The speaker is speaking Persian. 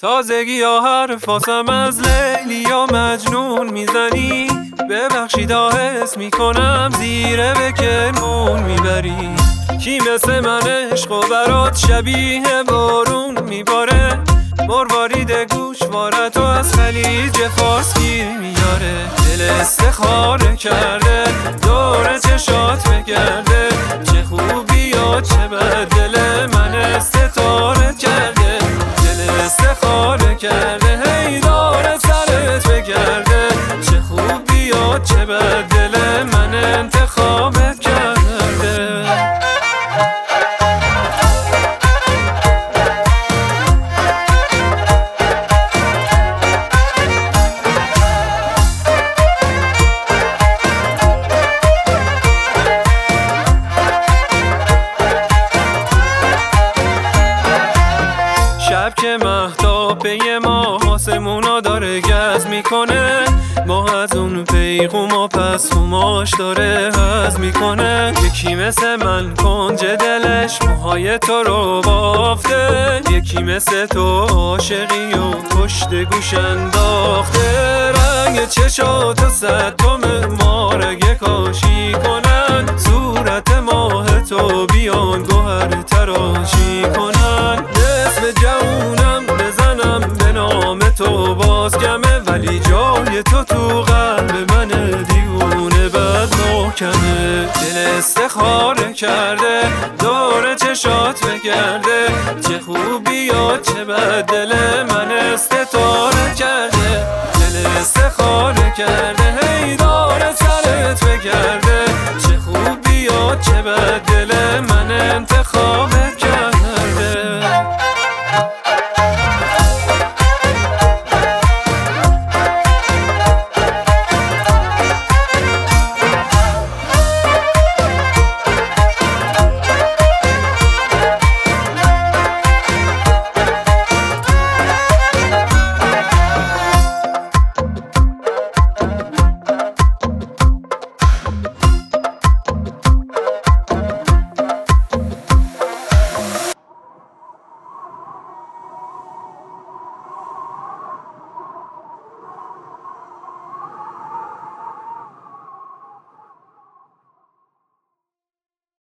تازگی ها حرفاسم از لیلی یا مجنون میزنی. ببخشید حس میکنم زیره به کرمون میبری. کی مثل من عشق و برات شبیه بارون میباره. مروارید گوشوارتو از خلیج فارس گیر میاره. دل استخاره کرده دور چشات بگرده. چه خوبی یا چه بد دل من استطاره کرده. دل استخاره کرده هی داره سرت بگرده. چه خوبی یا چه بد دل من انتخابت کرده. شب که مهتاب به ما آسمونا داره گز میکنه. ما از اون پیغوما پس خماش داره هز میکنه. یکی مثل من کنج دلش موهای تو رو بافته. یکی مثل تو عاشقی و پشت گوش انداخته. رنگ چشاتو صدم مارگه کاشی کنن. صورت ماه تو بیان گوهر تراشی کنن. نصف جونم بزنم به نام تو بازگمه. ولی جای تو قلب من دیوونه بد محکمه. دل استخاره کرده دور چشات بگرده. چه خوبی یا چه بد دل من استطاره کرده. دل استخاره کرده هی داره سرت بگرده. چه خوبی یا چه بد